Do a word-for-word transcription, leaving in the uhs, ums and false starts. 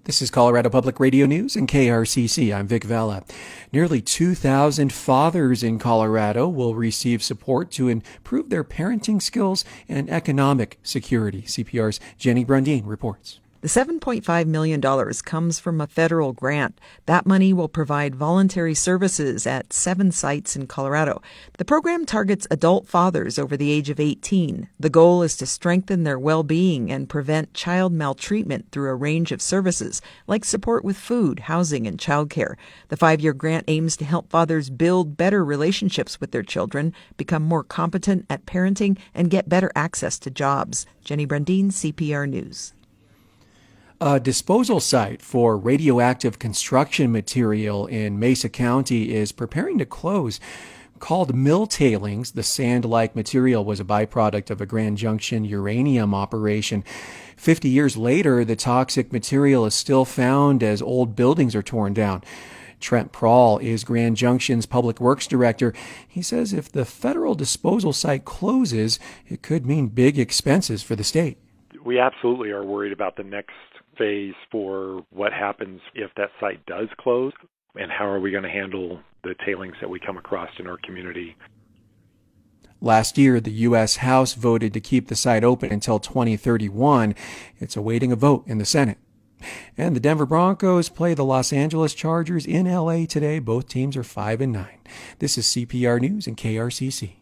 This is Colorado Public Radio News and K R C C. I'm Vic Vela. Nearly two thousand fathers in Colorado will receive support to improve their parenting skills and economic security. C P R's Jenny Brundin reports. The seven point five million dollars comes from a federal grant. That money will provide voluntary services at seven sites in Colorado. The program targets adult fathers over the age of eighteen. The goal is to strengthen their well-being and prevent child maltreatment through a range of services, like support with food, housing, and childcare. The five-year grant aims to help fathers build better relationships with their children, become more competent at parenting, and get better access to jobs. Jenny Brundin, C P R News. A disposal site for radioactive construction material in Mesa County is preparing to close. Called mill tailings, the sand-like material was a byproduct of a Grand Junction uranium operation. Fifty years later, the toxic material is still found as old buildings are torn down. Trent Prawl is Grand Junction's Public Works Director. He says if the federal disposal site closes, it could mean big expenses for the state. We absolutely are worried about the next phase for what happens if that site does close, and how are we going to handle the tailings that we come across in our community. Last year, the U S House voted to keep the site open until twenty thirty-one. It's awaiting a vote in the Senate. And the Denver Broncos play the Los Angeles Chargers in L A today. Both teams are five and nine. This is C P R News and K R C C.